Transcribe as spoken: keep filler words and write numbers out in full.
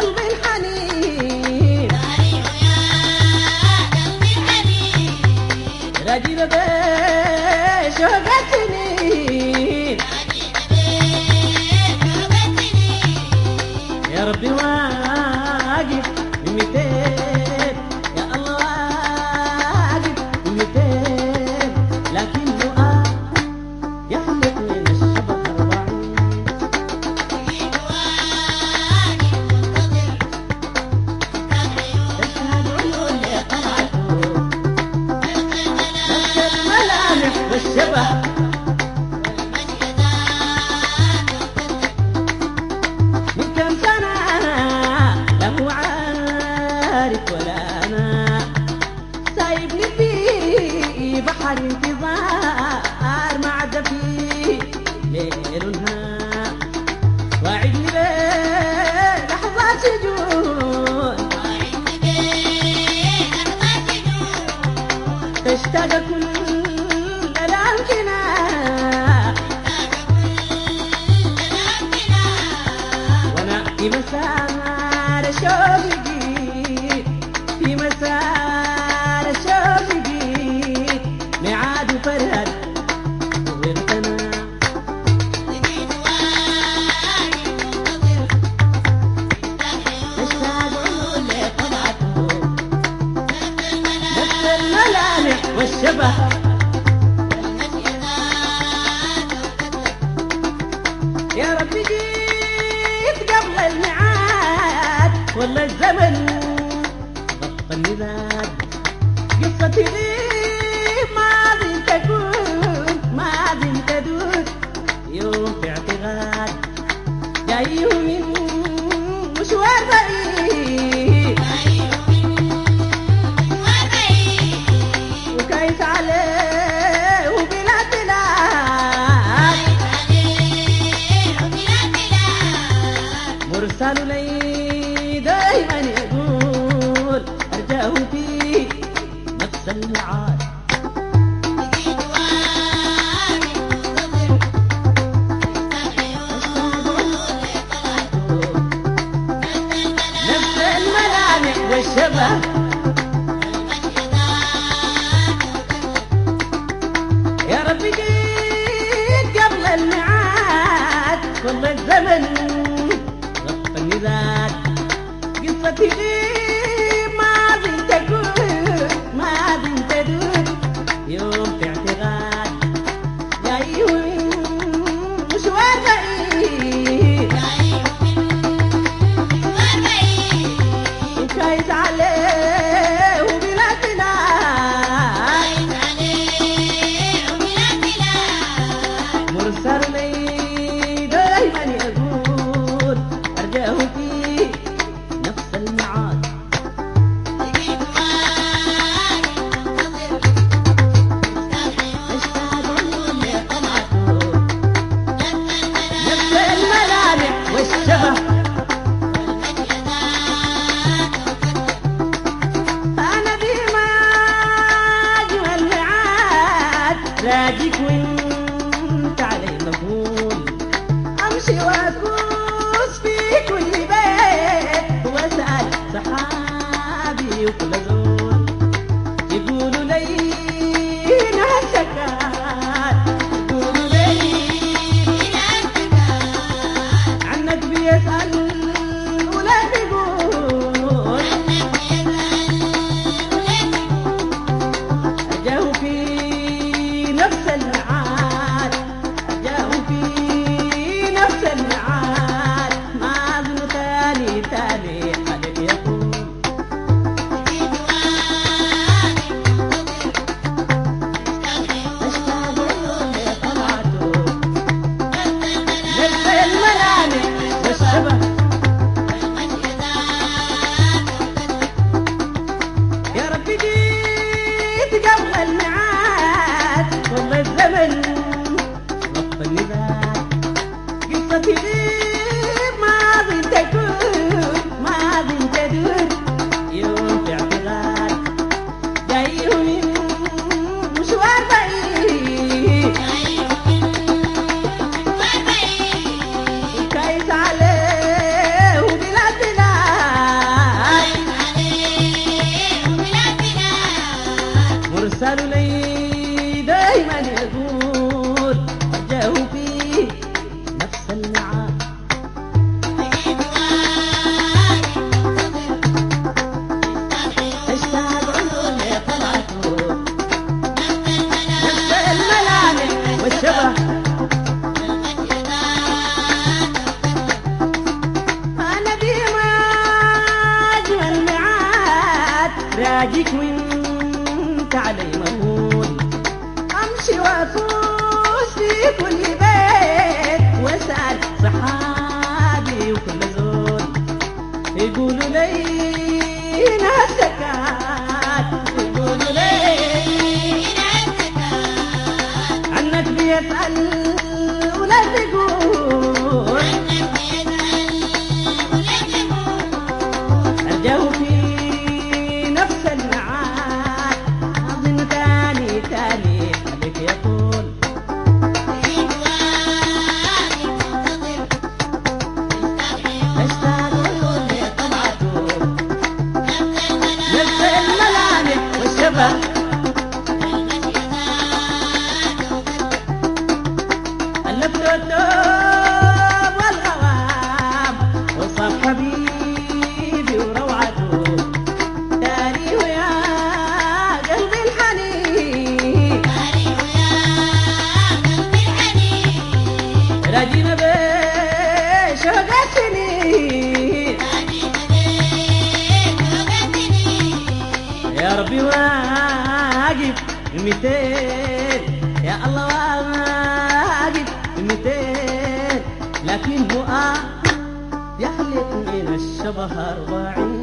قلبي الحنين راجل بشوق السنين يا ربي واقف بميتين يا الله واقف بميتين لكن فؤاد يحلق من الشبح أربعين تشهد عيون لطلعته نفس الملامح والشبح من كم سنة له عارف ولا أنا سايبني في بحر انتظار ما عدى فيه ليل ونهار واعدني بلحظات سجون تشتاق كل الأمكنة وانا في مسار شوقي في مسار شوقي ميعاد وفرهد وغيرتنا تشتاق عيون لطبعته نفس الملامح والشبه يا ربي جيت قبل الميعاد والله الزمن غطى النداد قصتي لي ماضي تكون ماضي تدود يوم في اعتقاد جاي من مشوار بعيد وكايس عليه وبلا تلاد مرسل لي دايما يقول ارجاه في نفس الميعاد نفس الملامح والشبه يا ربي جيت قبل الميعاد والله الزمن غطى النداد قصتي لي ماضي تكون ماضي تدود يوم في اعتقاد جاي من مشوار بعيد وكايس عليه وبلا تلاد مرسل لي دايما يقول ارجاه في نفس الميعاد اجيك وانت علي مهون، امشي وافوز في كل بيت واسال صحابي وكل زول، يقولوا لي نفسك يقولوا لي عنك بيسأل ولا تقول، أرجو في نفس المعاد أظن تاني تاني عليك يطول، اشتاق لي طبعته نفس الملامح والشبه، ألفت الدوب والغوام وصف حبيبي وروعته، تاري ويا قلبي الحنين راجينا بشوق السنين، يا ربي واقف ميتين يا الله واقف ميتين، لكن هو يحلق من الشبه أربعين.